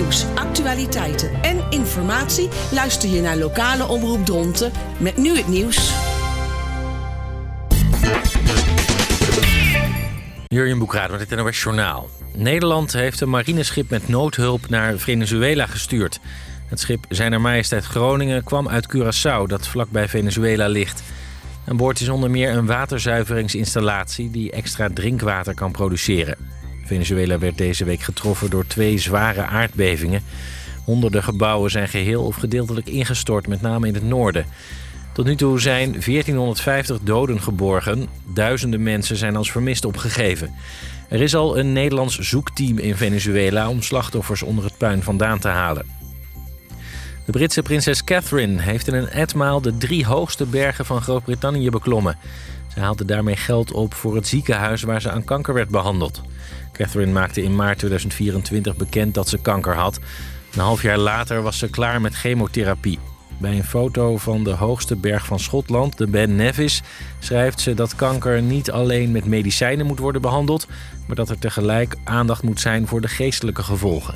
nieuws, actualiteiten en informatie luister je naar Lokale Omroep Dronten met nu het nieuws. Jurjen Boekraad met het NOS Journaal. Nederland heeft een marineschip met noodhulp naar Venezuela gestuurd. Het schip Zijner Majesteit Groningen kwam uit Curaçao, dat vlakbij Venezuela ligt. Aan boord is onder meer een waterzuiveringsinstallatie die extra drinkwater kan produceren. Venezuela werd deze week getroffen door 2 zware aardbevingen. Honderden gebouwen zijn geheel of gedeeltelijk ingestort, met name in het noorden. Tot nu toe zijn 1450 doden geborgen. Duizenden mensen zijn als vermist opgegeven. Er is al een Nederlands zoekteam in Venezuela om slachtoffers onder het puin vandaan te halen. De Britse prinses Catherine heeft in een etmaal de 3 hoogste bergen van Groot-Brittannië beklommen. Ze haalde daarmee geld op voor het ziekenhuis waar ze aan kanker werd behandeld. Catherine maakte in maart 2024 bekend dat ze kanker had. Een half jaar later was ze klaar met chemotherapie. Bij een foto van de hoogste berg van Schotland, de Ben Nevis, schrijft ze dat kanker niet alleen met medicijnen moet worden behandeld, maar dat er tegelijk aandacht moet zijn voor de geestelijke gevolgen.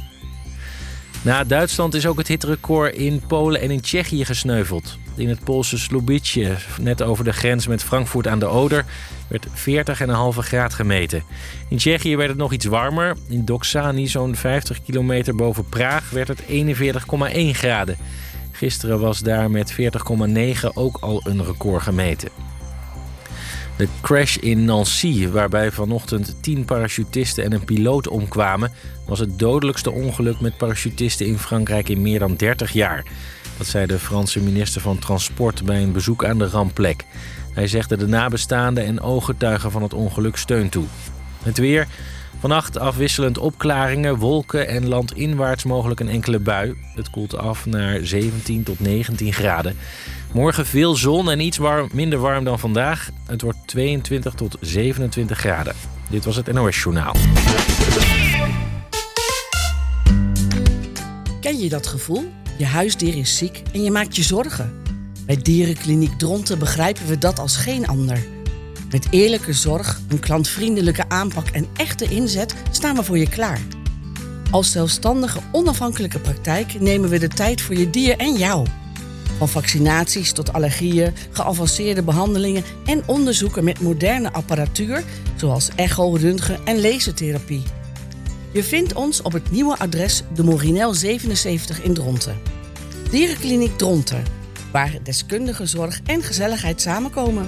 Na Duitsland is ook het hitterecord in Polen en in Tsjechië gesneuveld. In het Poolse Słubice, net over de grens met Frankfurt aan de Oder, werd 40,5 graden gemeten. In Tsjechië werd het nog iets warmer. In Doksani, zo'n 50 kilometer boven Praag, werd het 41,1 graden. Gisteren was daar met 40,9 ook al een record gemeten. De crash in Nancy, waarbij vanochtend 10 parachutisten en een piloot omkwamen, was het dodelijkste ongeluk met parachutisten in Frankrijk in meer dan 30 jaar. Dat zei de Franse minister van Transport bij een bezoek aan de rampplek. Hij zegde de nabestaanden en ooggetuigen van het ongeluk steun toe. Het weer. Vannacht afwisselend opklaringen, wolken en landinwaarts mogelijk een enkele bui. Het koelt af naar 17 tot 19 graden. Morgen veel zon en iets minder warm dan vandaag. Het wordt 22 tot 27 graden. Dit was het NOS Journaal. Ken je dat gevoel? Je huisdier is ziek en je maakt je zorgen. Bij Dierenkliniek Dronten begrijpen we dat als geen ander. Met eerlijke zorg, een klantvriendelijke aanpak en echte inzet staan we voor je klaar. Als zelfstandige, onafhankelijke praktijk nemen we de tijd voor je dier en jou. Van vaccinaties tot allergieën, geavanceerde behandelingen en onderzoeken met moderne apparatuur, zoals echo, röntgen en lasertherapie. Je vindt ons op het nieuwe adres de Morinel 77 in Dronten. Dierenkliniek Dronten, waar deskundige zorg en gezelligheid samenkomen.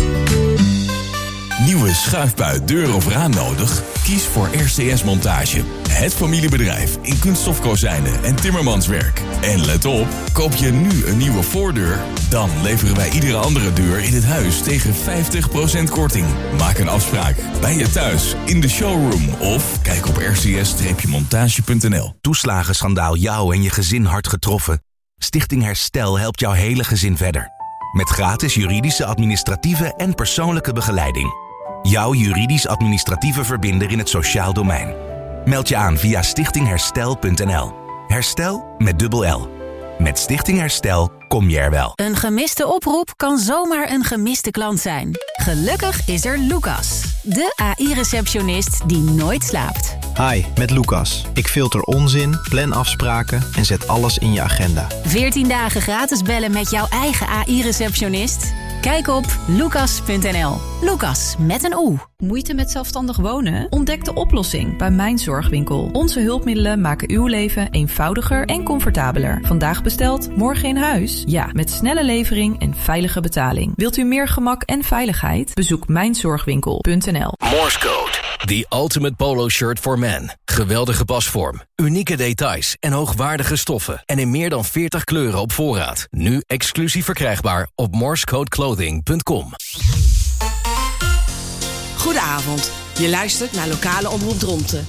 Nieuwe schuifbui, deur of raam nodig? Kies voor RCS Montage. Het familiebedrijf in kunststofkozijnen en timmermanswerk. En let op, koop je nu een nieuwe voordeur, dan leveren wij iedere andere deur in het huis tegen 50% korting. Maak een afspraak bij je thuis, in de showroom of kijk op rcs-montage.nl. Toeslagenschandaal jou en je gezin hard getroffen? Stichting Herstel helpt jouw hele gezin verder. Met gratis juridische, administratieve en persoonlijke begeleiding. Jouw juridisch-administratieve verbinder in het sociaal domein. Meld je aan via stichtingherstel.nl. Herstel met dubbel L. Met Stichting Herstel kom je er wel. Een gemiste oproep kan zomaar een gemiste klant zijn. Gelukkig is er Lucas, de AI-receptionist die nooit slaapt. Hi, met Lucas. Ik filter onzin, plan afspraken en zet alles in je agenda. 14 dagen gratis bellen met jouw eigen AI-receptionist? Kijk op lucas.nl. Lucas met een O. Moeite met zelfstandig wonen? Ontdek de oplossing bij Mijn Zorgwinkel. Onze hulpmiddelen maken uw leven eenvoudiger en comfortabeler. Vandaag besteld, morgen in huis? Ja, met snelle levering en veilige betaling. Wilt u meer gemak en veiligheid? Bezoek mijnzorgwinkel.nl. Morse Code. The ultimate polo shirt for men. Geweldige pasvorm, unieke details en hoogwaardige stoffen. En in meer dan 40 kleuren op voorraad. Nu exclusief verkrijgbaar op morsecodeclothing.com. Goedenavond. Je luistert naar Lokale Omroep Dronten.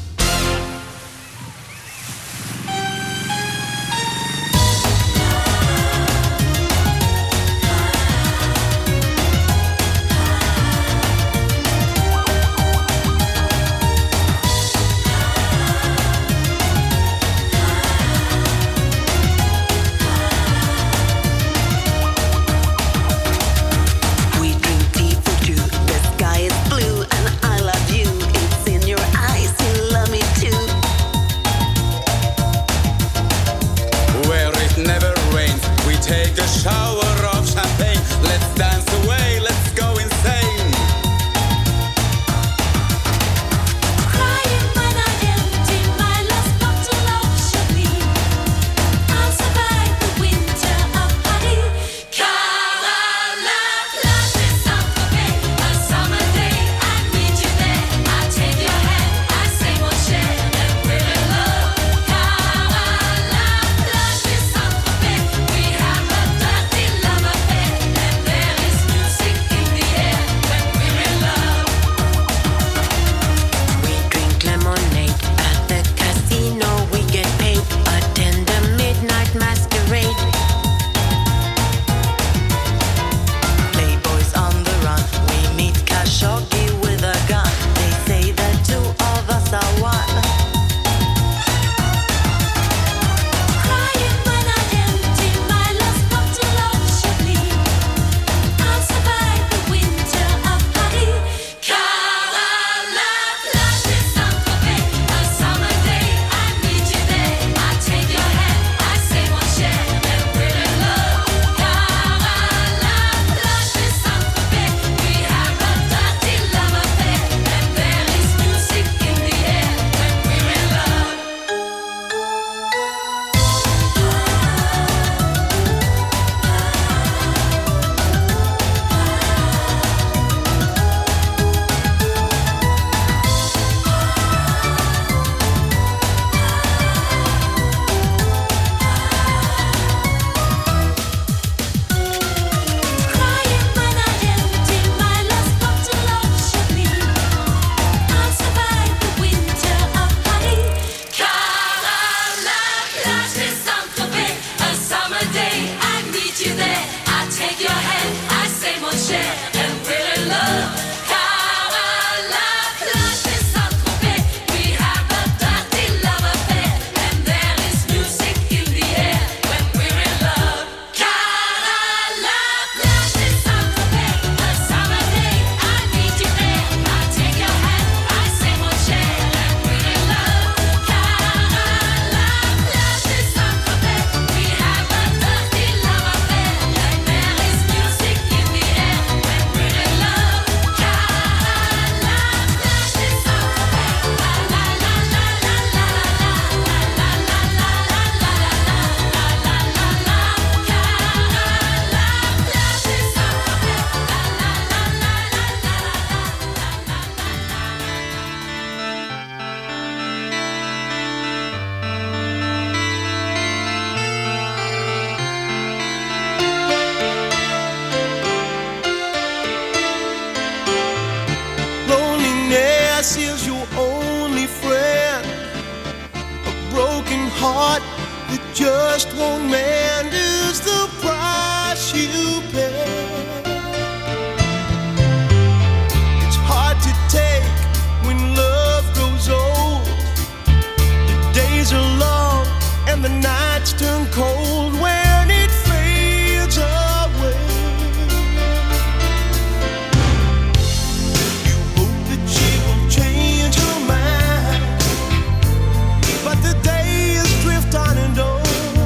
Sky is blue and I love you. It's in your eyes. You love me. broken heart that just won't mend is the price you pay. It's hard to take when love grows old. The days are long and the nights turn cold when it fades away. You hope that she will change her mind, but the days drift on and on.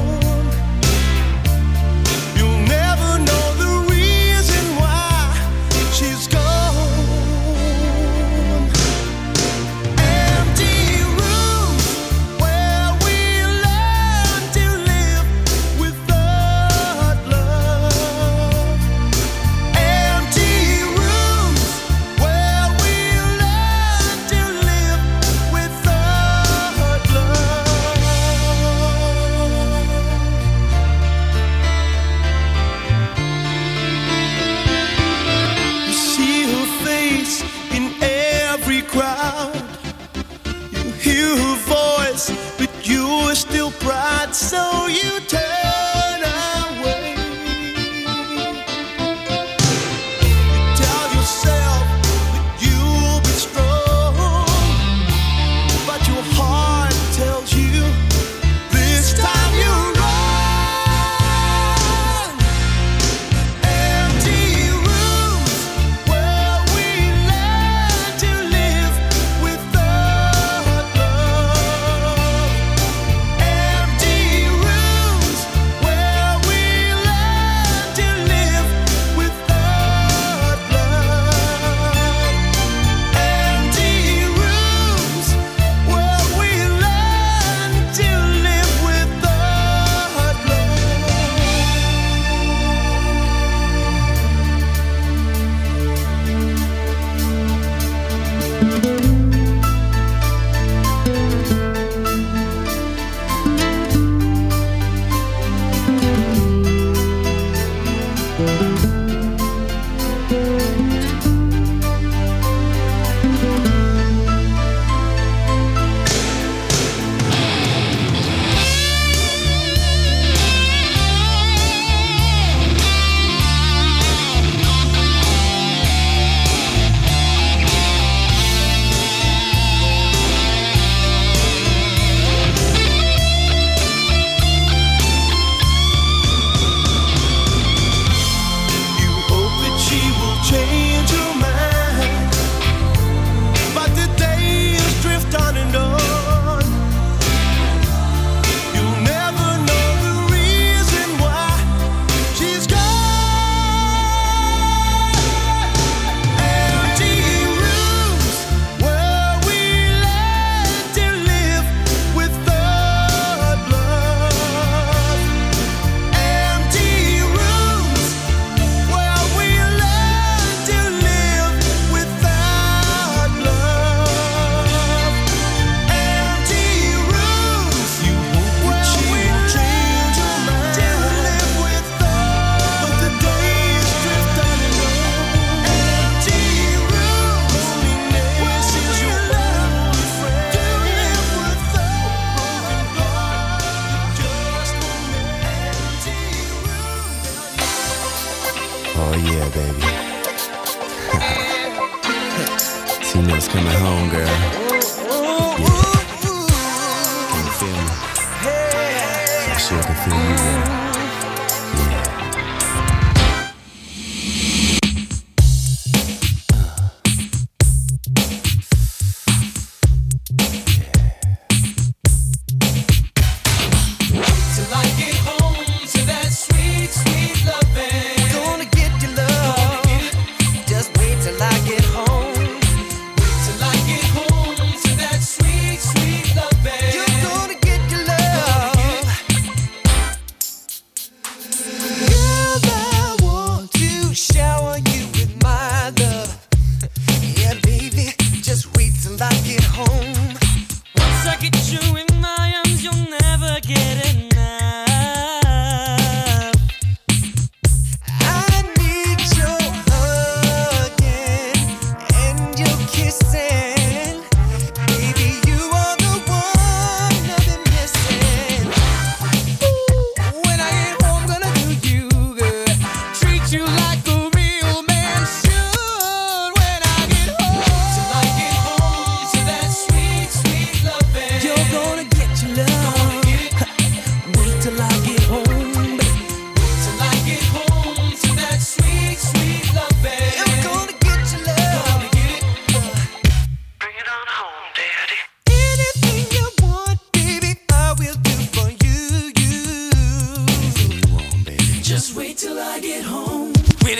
You'll never know the reason why she's gone. Empty rooms where we learn to live without love. Empty rooms where we learn to live without love. You see her face in every crowd. You hear her voice, but you are still proud, so you turn away. You tell yourself that you'll be strong, but your heart tells you this time you're wrong. Empty rooms where we learn to live without love. Empty rooms where we learn to live without love. Empty rooms where we learn to live without You hope that she will change her mind, but the days drift on and on. You'll never know the reason why she's gone. Empty rooms where we learn to live without love. Empty rooms where we learn to live without love. Empty rooms you hope that she will change her mind to live without, but the days drift on and on. Empty rooms, loneliness is your only friend to live without. Broken heart that just won't mend. Empty rooms. Oh yeah, baby. Tina's coming home, girl. Can you feel me? So sure I can feel you, girl. Yeah. Till I get home to that sweet, sweet loving. Gonna get your love. Just wait till I get home. Wait till I get home to that sweet, sweet loving. You're gonna get your love.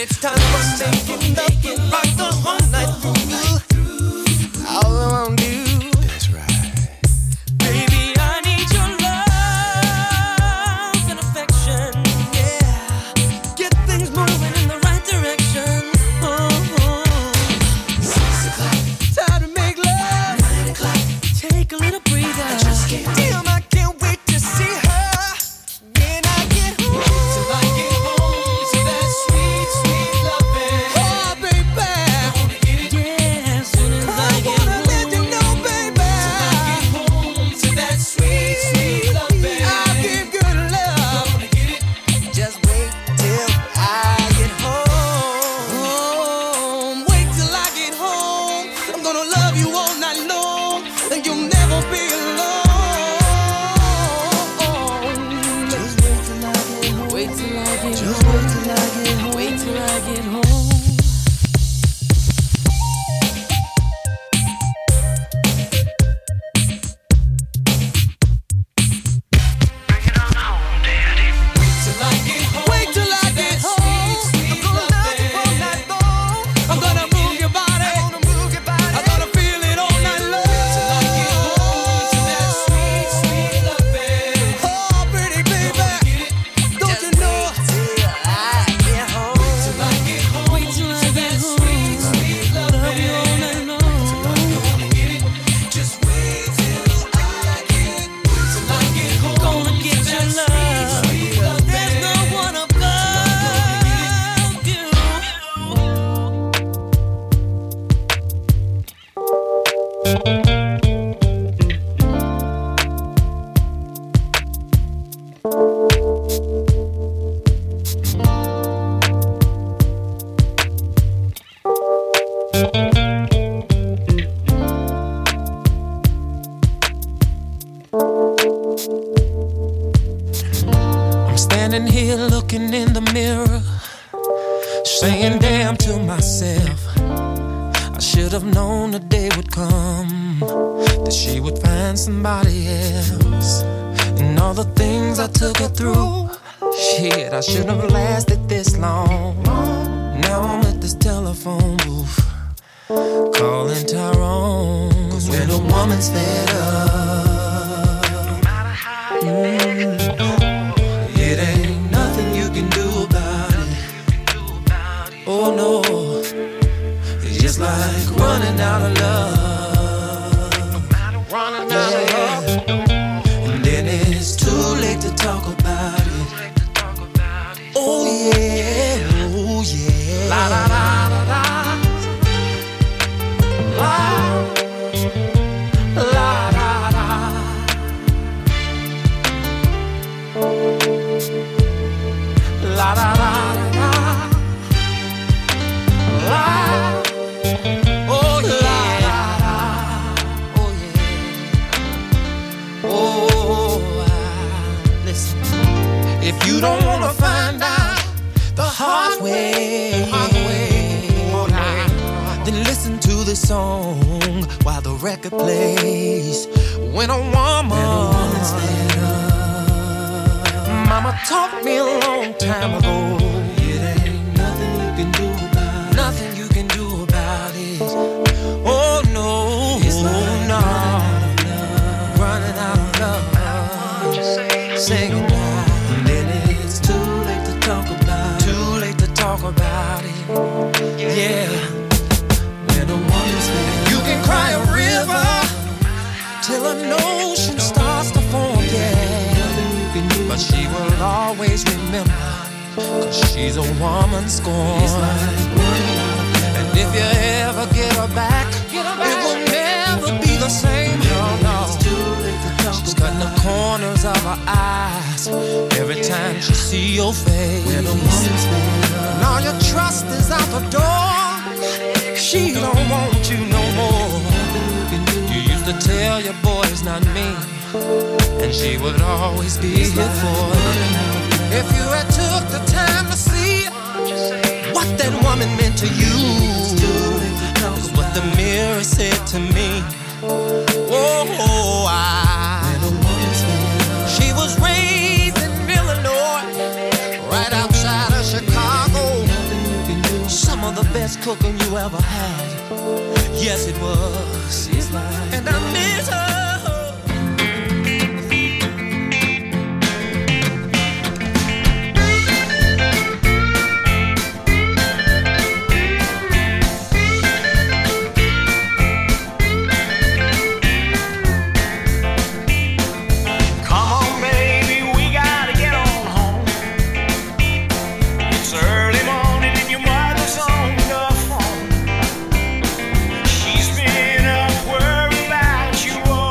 it's time for making love like the whole night through. All around you. That's right. Baby, I need your love and affection. Yeah, get things moving in the right direction. Oh. 6 o'clock, time to make love. 9 o'clock, take a little breather. I just can't. Damn, I can't wait to see her when I get home. Till I get home to that sweet, sweet loving. Oh, baby, I wanna get it. Yeah, as soon as I get home. I wanna let you know, baby. Till I get home to that sweet, sweet loving. I'll give good love. I wanna get it. Just wait till I get home. Wait till I get home. I'm gonna love you all night long, and you'll never be alone. Just wait till I get home. Wait till I get home. Just wait till I get home. Wait till I get home. Wait till I get home. I'm gonna love you all night long. I'm gonna move your body. I'm gonna feel it all night long. Wait till I get home to that sweet, sweet loving. Oh, pretty baby, don't you know? Wait till I get home. Wait till I get home. Wait till I get home. Sweet, sweet loving. Love you all night long. Just wait till I get. Wait till I get home. Gonna get your love. There's no one above you. I'm standing here looking in the mirror, saying damn to myself. I should have known the day would come that she would find somebody else. And all the things I took her through, shit, I shouldn't have lasted this long. Now I'm at this telephone booth, calling Tyrone. 'Cause when a woman's fed up, it ain't nothing you can do about it. Oh no, it's just like running out of love. Running out of love. And then it's too late to talk about it. Oh yeah, oh yeah. La la la la la. La la la la. La la la la. La. Oh yeah. Oh yeah. Oh, listen. If you don't wanna find out the hard way, then listen to this song while the record plays. When a woman's fed up, Mama taught me a long time ago. It ain't nothing you can do about it. Nothing you can do about it. Oh no, it's no, running out of love. Singing now, and then it's too late to talk about it. Too late to talk about it. Yeah. When a woman's fed, you can cry a river till an ocean starts to form. Yeah. But she will always remember, 'cause she's a woman scorned. And if you ever get her back, it will never be the same. No. She's cutting the corners of her eyes every time she see your face. And all your trust is out the door. She don't want you no more. You used to tell your boy it's not me, and she would always be here for you. If you had took the time to see what that woman meant to you, is what the mirror said to me. She was raised in Illinois, right outside of Chicago. best cooking you ever had. Yes, it was. She's mine. And I miss her. She's been up worried about you all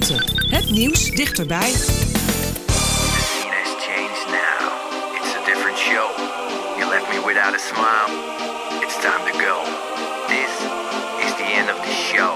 Drenthe. Het nieuws dichterbij. The scene has changed now. It's a different show. You left me without a smile. It's time to go. This is the end of the show.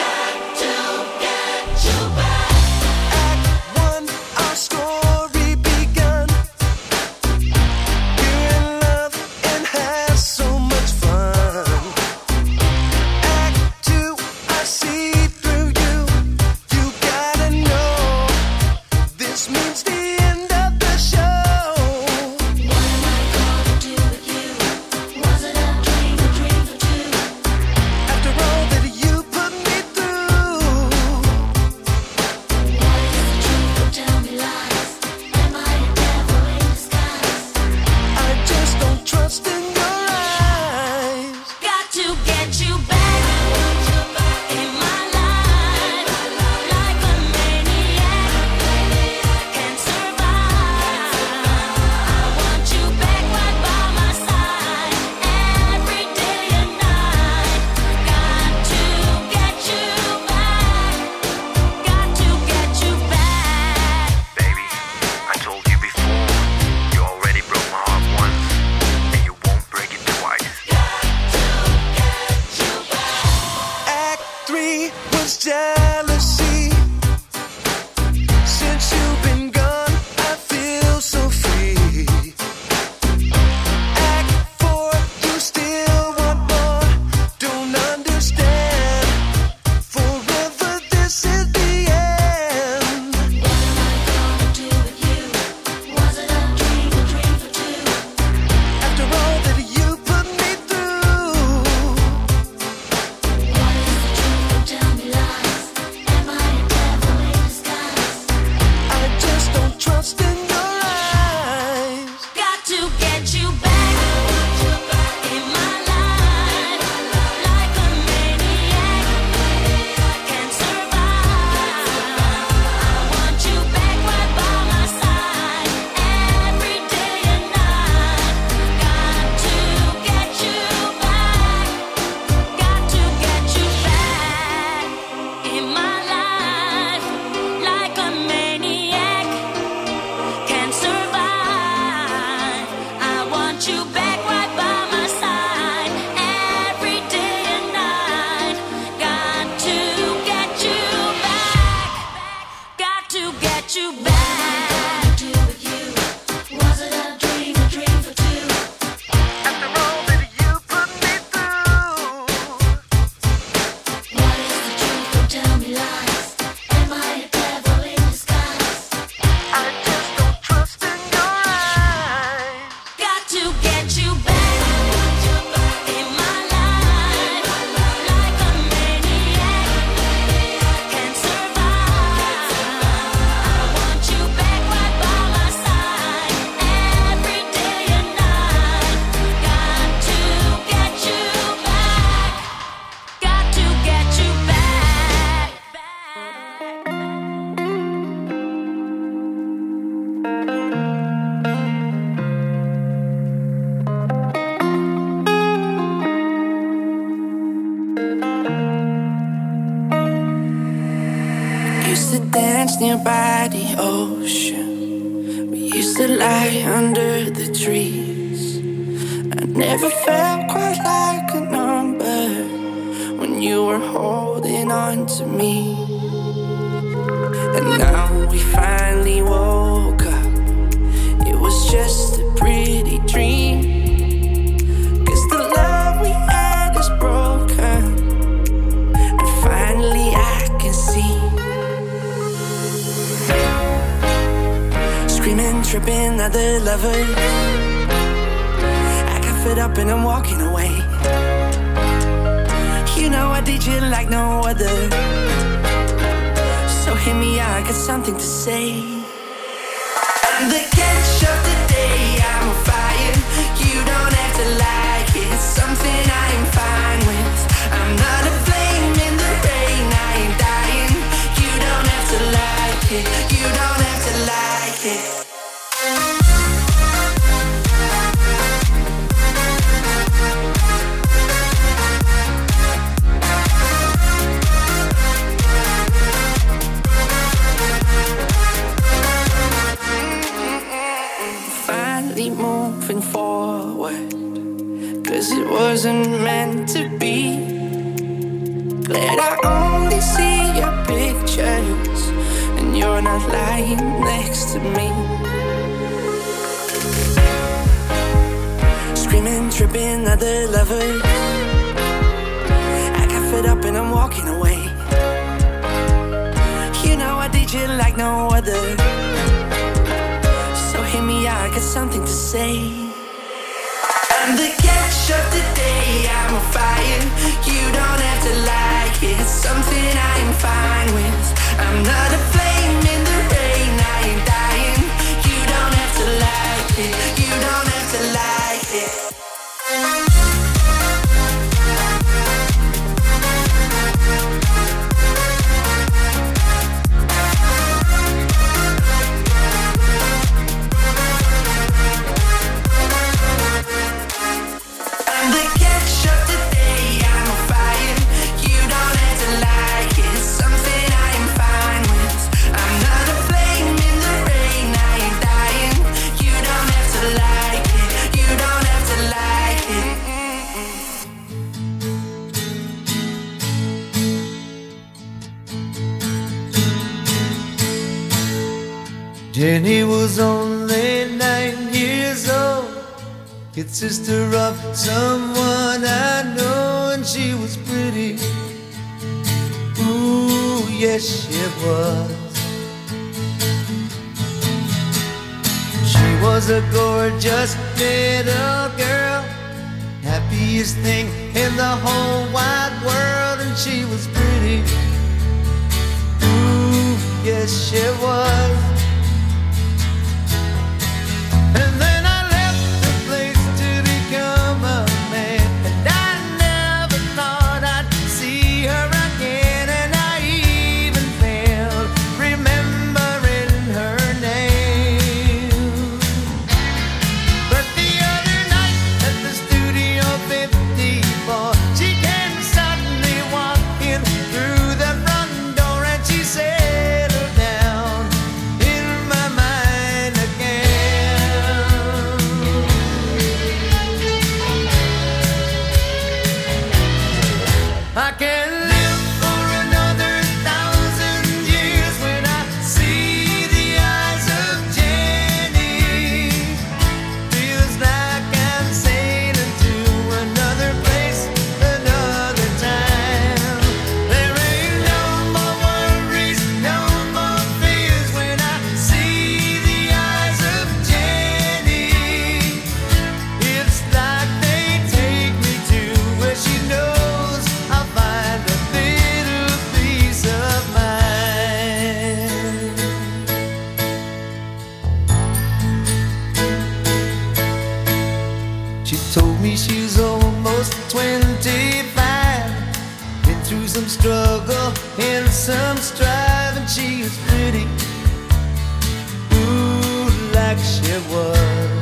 Nearby the ocean, we used to lie under the trees. I never felt quite like a number when you were holding on to me. And now we finally woke up. It was just a pretty dream. 'Cause the love we had is broken, and finally I can see. Screaming, tripping, other lovers. I got fed up and I'm walking away. You know I did you like no other. So hear me out, I got something to say. I'm the catch of the day, I'm on fire. You don't have to like it, it's something I am fine with. I'm not a flame in the rain, I ain't dying. You don't have to like it, you don't have to like it. 'cause it wasn't meant to be. Glad I only see your pictures and you're not lying next to me. Screaming, tripping, other lovers. I got fed up and I'm walking away. You know I did you like no other. So hear me out, I got something to say. I'm the catch of the day, I'm a fire. You don't have to like it, it's something I'm fine with. I'm not a flame in the rain, I ain't dying. You don't have to like it, you don't have to like it. Jenny was only 9 years old, kid sister of someone I know, and she was pretty. Ooh, yes she was. She was a gorgeous little girl, happiest thing in the whole wide world, and she was pretty. Ooh, yes she was. And then I left the place to become a man, and I never thought I'd see her again, and I even failed remembering her name. But the other night at the Studio 54, she came suddenly walking through the front door, and she settled down in my mind again. I can live for another 1,000 years when I see the eyes of Jenny. Feels like I'm sailing to another place, another time. There ain't no more worries, no more fears when I see the eyes of Jenny. It's like they take me to where she knows I'll find a little peace of mind. She told me she's almost 25, been through some struggle and some strife, and she is pretty. Ooh, like she was.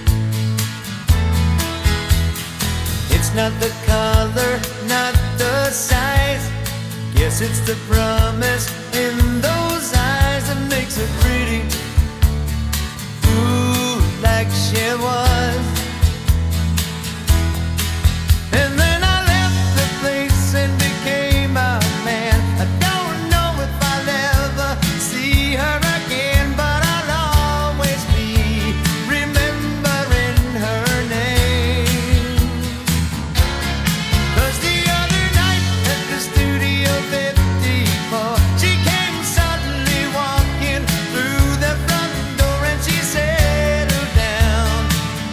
It's not the color, not the size. Guess it's the promise in those eyes that makes her pretty. Ooh, like she was. And then I left the place and became a man. I don't know if I'll ever see her again, but I'll always be remembering her name. 'Cause the other night at the Studio 54, she came suddenly walking through the front door, and she settled down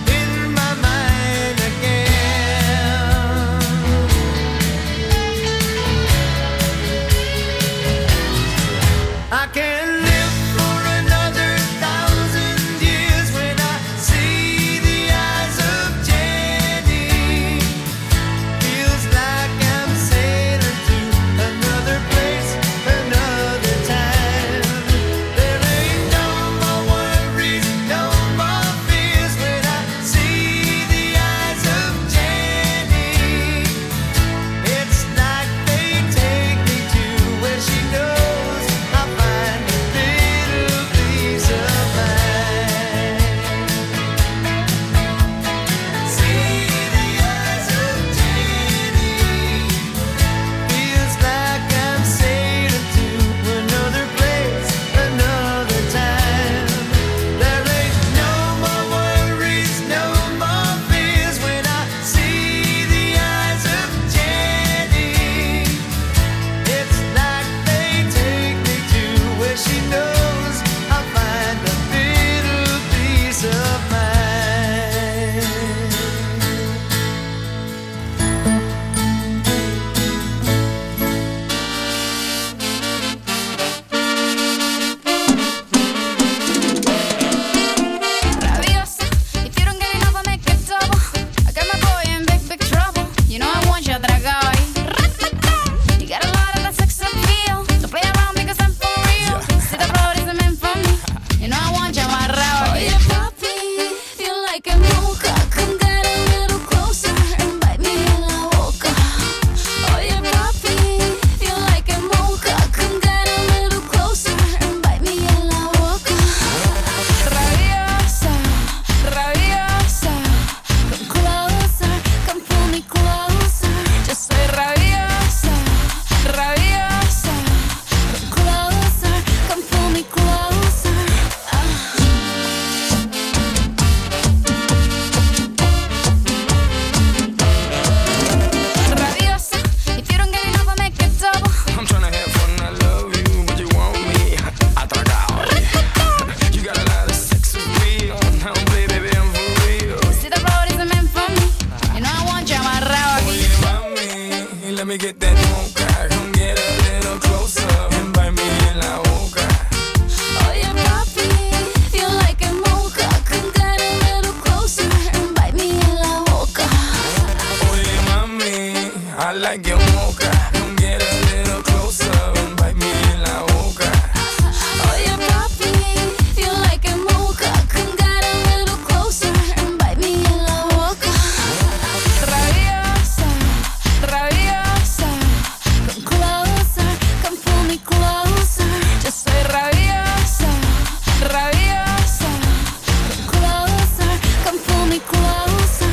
I like your mocha. Come get a little closer and bite me in la boca. Oye papi, you like a mocha. Come get a little closer and bite me in la boca. Rabiosa, rabiosa. Come closer, come pull me closer. Just say rabiosa, rabiosa. Come closer, come pull me closer.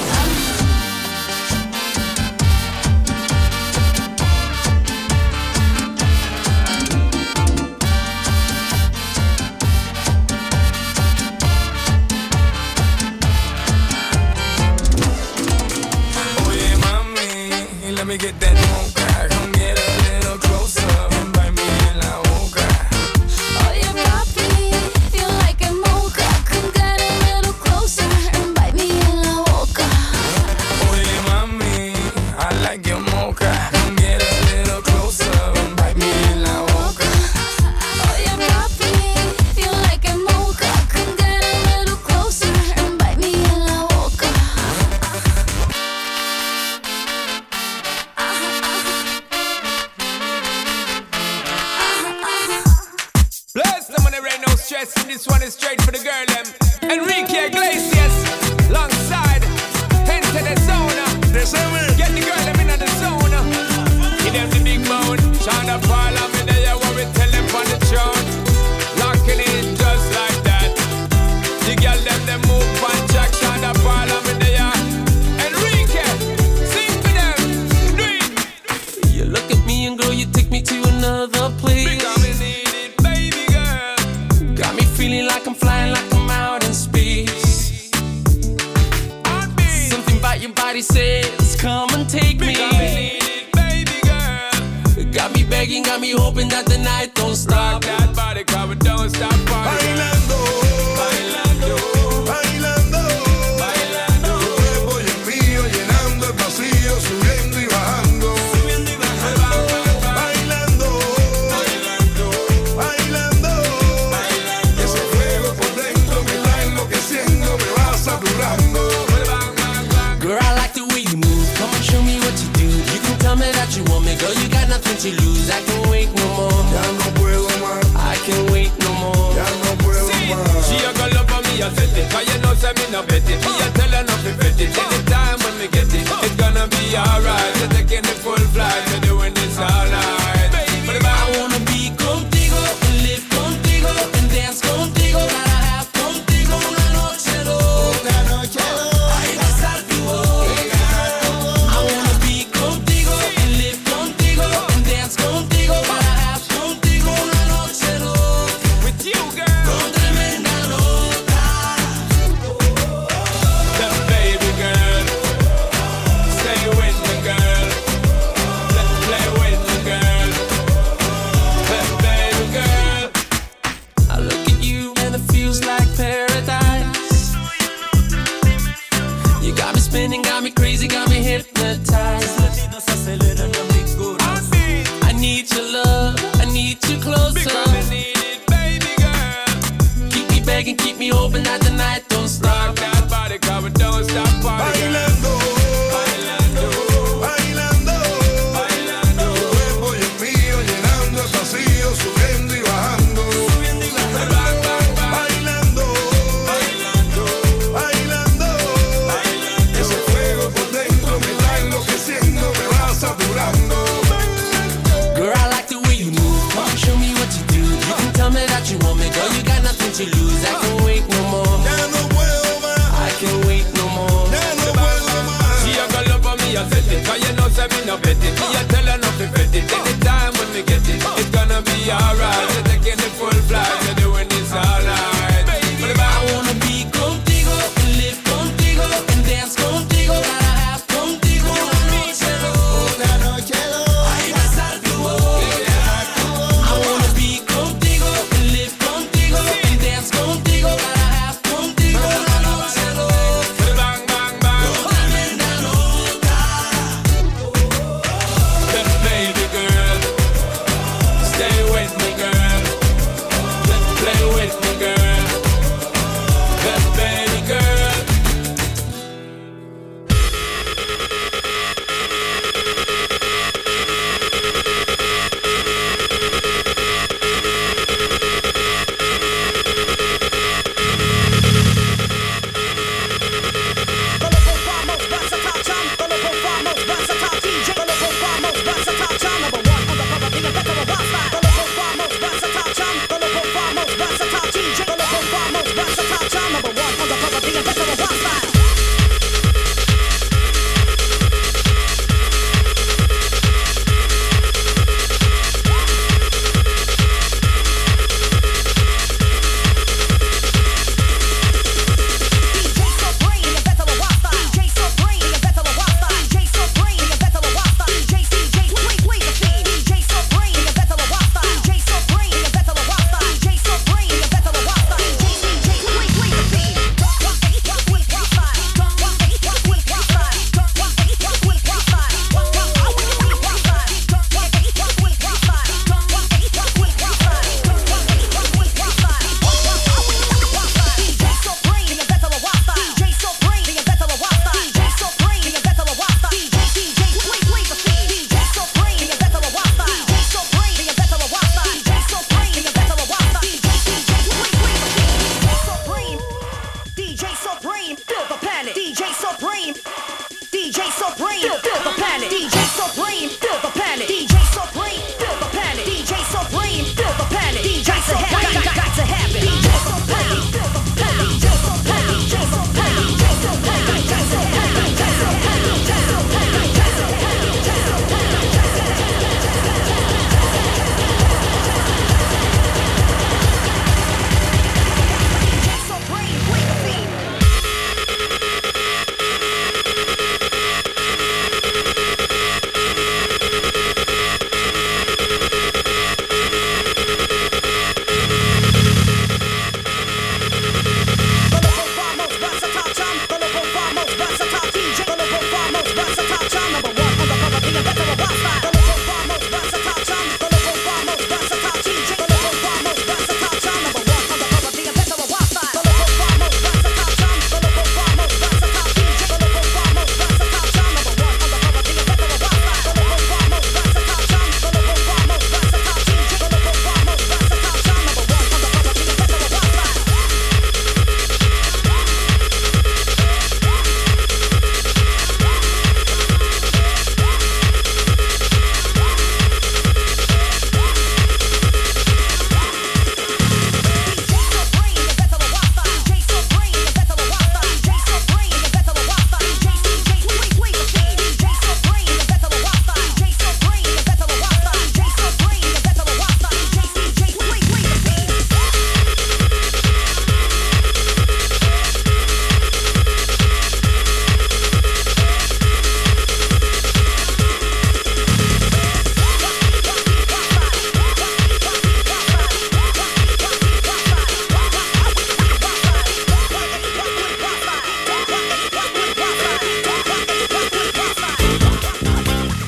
Oye mami, let me get that mocha. Come get a little closer and bite me in la boca. Oye papi, you like a mocha. Come get a little closer and bite me in la boca. Oye mami, I like your mocha. Come get a little closer and bite me in la boca. Oye papi, you like a mocha. Come get a little closer and bite me in la boca. Bless them when there ain't no stress, and this one is straight for the girl them. Enrique Iglesias, alongside Enter the Zona. Get the girl them in the zone. Give them the big bone. Shonda Paul, I'm in there, what we tell them on the throne. Locking it just like that. The girl them move on track. Shonda Paul, I'm in there. Enrique, sing for them. Do it. You look at me and girl, you take me to another place. Baby girl. Got me feeling like I'm flying, like I'm out in space. Something about your body says, come and take me. Baby girl. Got me begging, got me hoping that the night don't stop. Rock that body, cover, don't stop. Bailando, bailando, bailando, bailando. Tu cuerpo y el mío llenando el vacío, subiendo y bajando. Subiendo y bajando. Bailando, bailando, bailando, bailando. Ese fuego por dentro me está enloqueciendo, me va saturando. Girl, I like the way you move. Come and show me what you do. You can tell me that you want me, girl. You got nothing to lose. I can't wait no more. Ya no puedo más. I can't wait no more. Ya no puedo más. She a go love for me, I set it. Cause you know say me no bet it. Me a tell her not to bet it. Anytime when we get it, it's gonna be alright. We're taking the full flight. We're doing this all night. I wanna be contigo, and live contigo, and dance contigo. Gotta have contigo una noche loca. Ay, besar tu boca. I wanna be contigo, and live contigo, and dance contigo. Gotta have contigo una noche loca. With you, girl. Con tremenda nota. The baby girl. Stay with me, girl. Play with me, girl. The baby girl. I look at you and it feels like paradise. You got me spinning, got me crazy, got me hypnotized. I need your love, I need you closer. Baby girl. Keep me begging, keep me hoping that the night don't stop. Rock that body, cover, don't stop. Bailando, bailando, bailando, bailando. Tu cuerpo y el mío llenando el vacío, subiendo y bajando. Bailando, bailando, bailando, bailando. Ese fuego por dentro me está enloqueciendo, me va saturando. Girl, I like the way you move. Come on, show me what you do. You can tell me that you want me, girl. You got nothing to lose. I can't wait no more. Ya no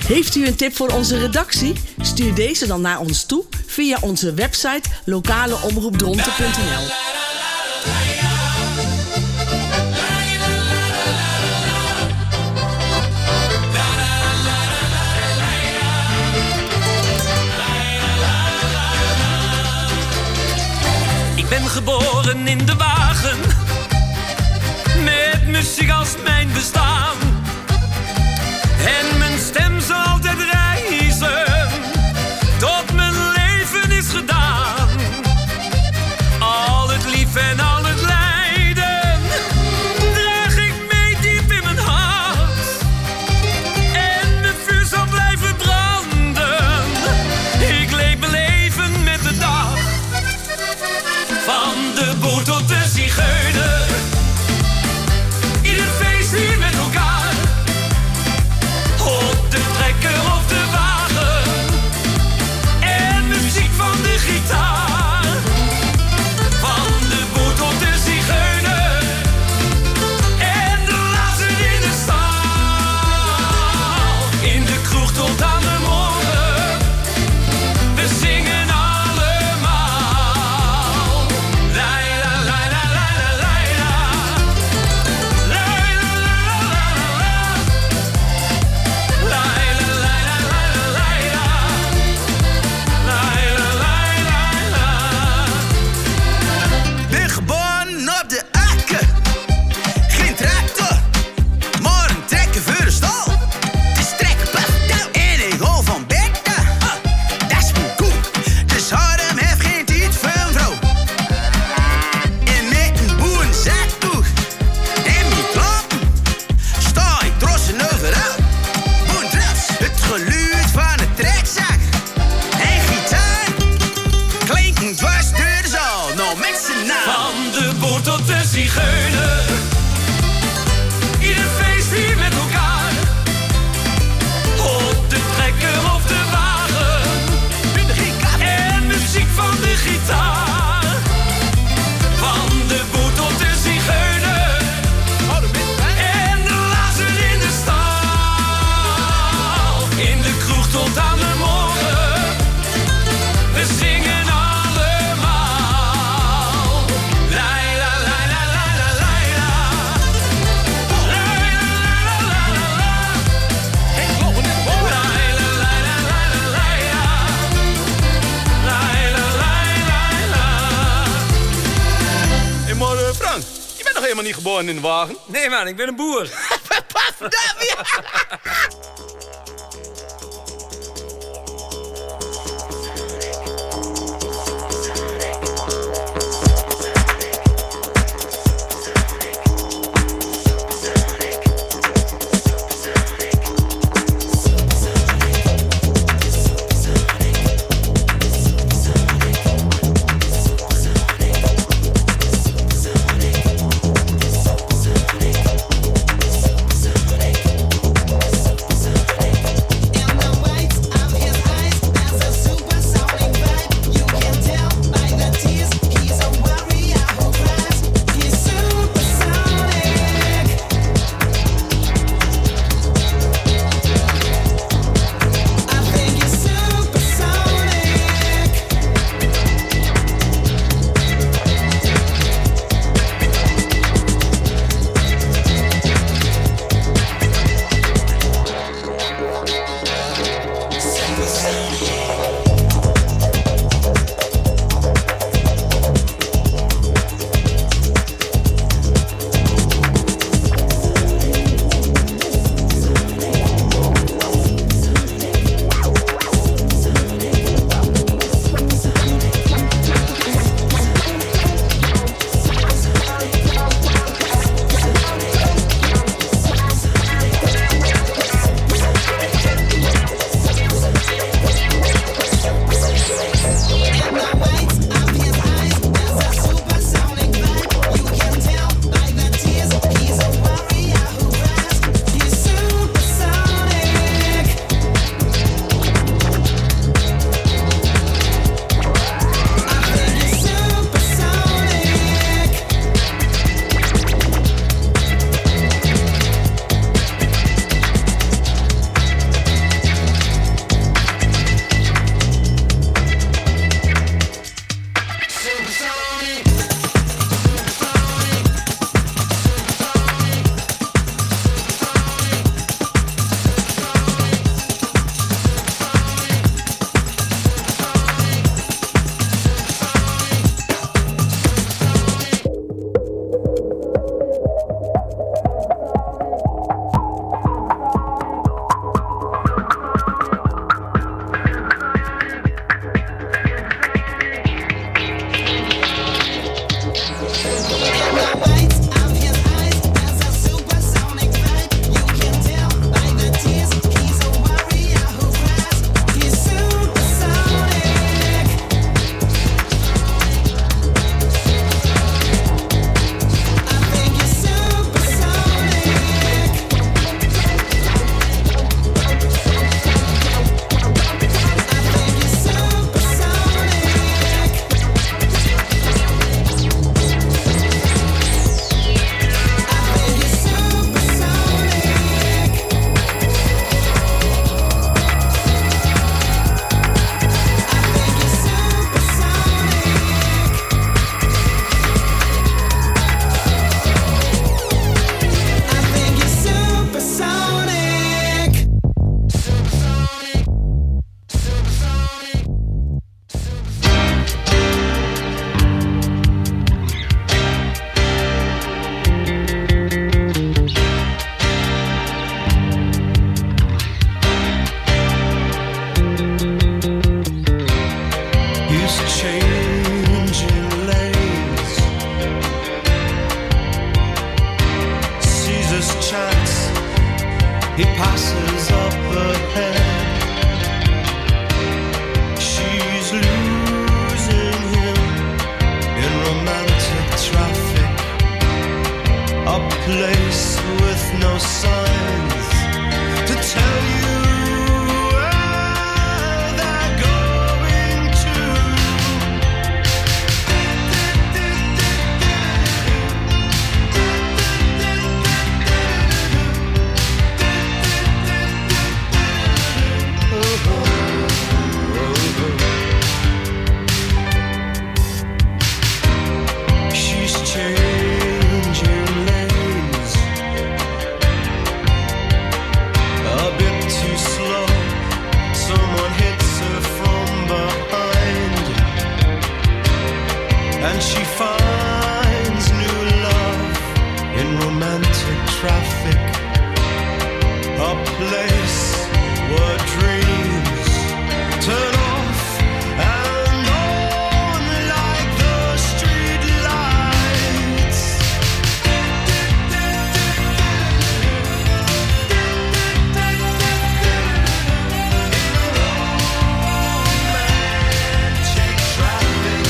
Heeft u een tip voor onze redactie? Stuur deze dan naar ons toe via onze website lokaleomroepdronten.nl. Ik ben geboren in de wagen, met muziek als mijn bestaan. En mijn stem zal altijd reizen, tot mijn leven is gedaan. Al het lief en al het lijden, draag ik mee diep in mijn hart. En mijn vuur zal blijven branden, ik leef mijn leven met de dag. Van de boer tot de zigeuner, ieder feest hier met elkaar. Op de trekker of de wagen, en muziek van de gitaar. Van de boer tot de zigeuner, en de laatste in de stal. In de kroeg tot aan de morgen, we zingen allemaal. Laila, laila, laila, laila. Laila, laila, laila, laila. Laila, laila, laila. Ben geboren op de akker. Geen tractor, maar een trekker voor de stal. Het is trekken, en ik hou van bekken. Dat is mijn koe, dus Harm heeft geen tijd voor een vrouw. En met een boerenzakdoek en mijn klappen sta ik trossen overal. Boerentraps, het geluid van de trekzak en gitaar klinken dwars door de zaal. Nou, met z'n naam. Van de boer tot de zigeuner, ieder feest hier met elkaar. Op de trekker of de wagen, en muziek van de gitaar. Van de boer tot de zigeuner, en de lazen in de stal. In de kroeg tot aan de morgen, we zingen allemaal. Laila, laila, laila, laila. Laila, laila, laila, la. Laila, laila, laila, laila. Laila, laila, laila. Hé, maar Frank, je bent nog helemaal niet geboren in de wagen? Nee man, ik ben een boer. passes up ahead. She's losing him in romantic traffic, a place with no signs to tell you where they're going to. She's changing lanes a bit too slow. Someone hits her from behind, and she finds new love in romantic traffic, a place where dreams turn off and on like the street lights. Romantic traffic.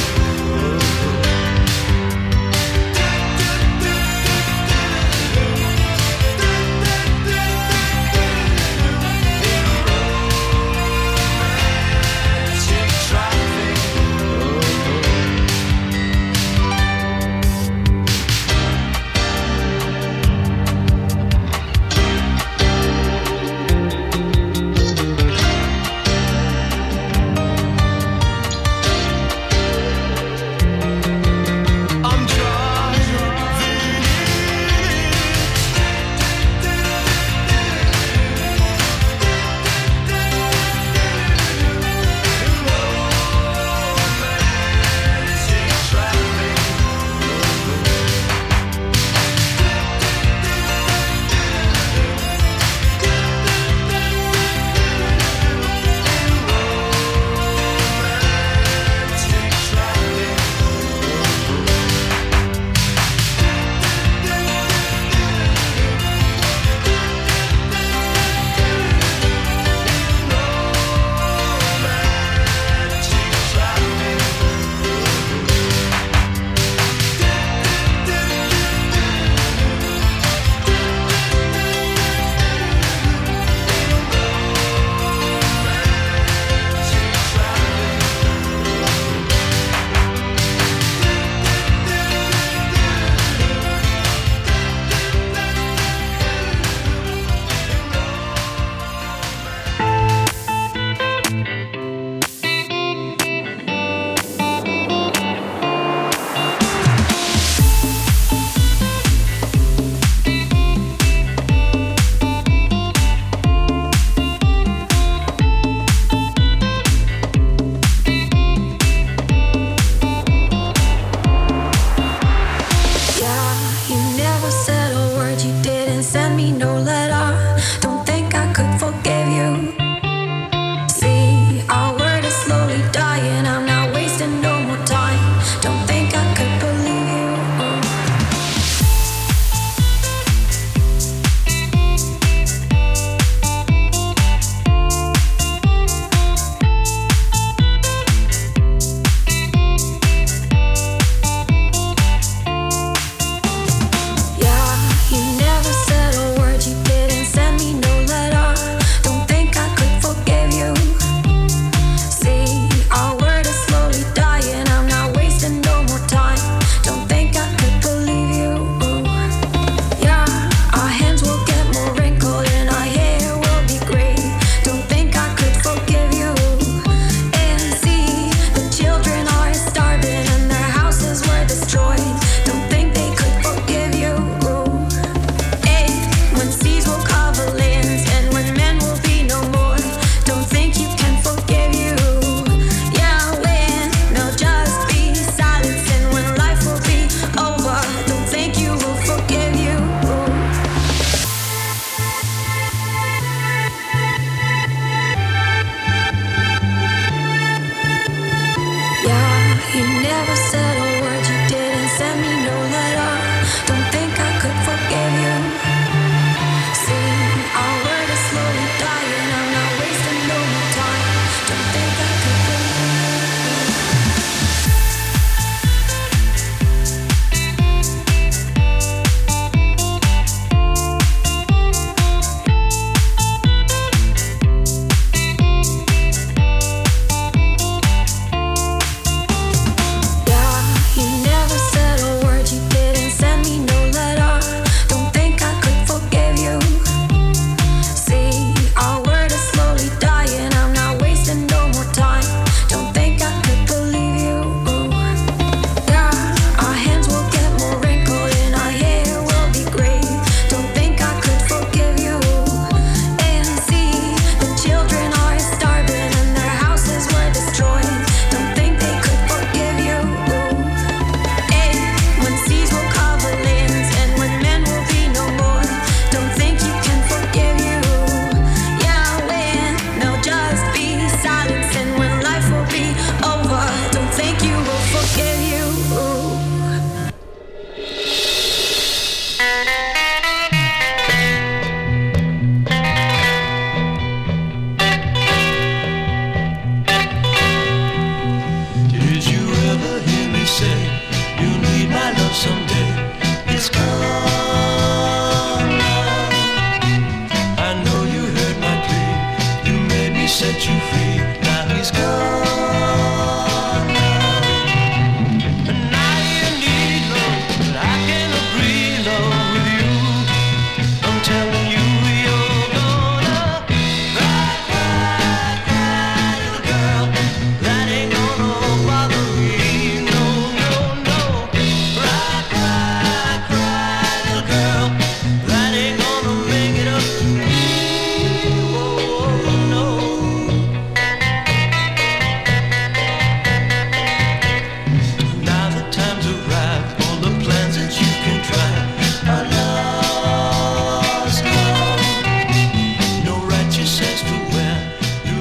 Yeah, you never said a word, you didn't send me no letter. Don't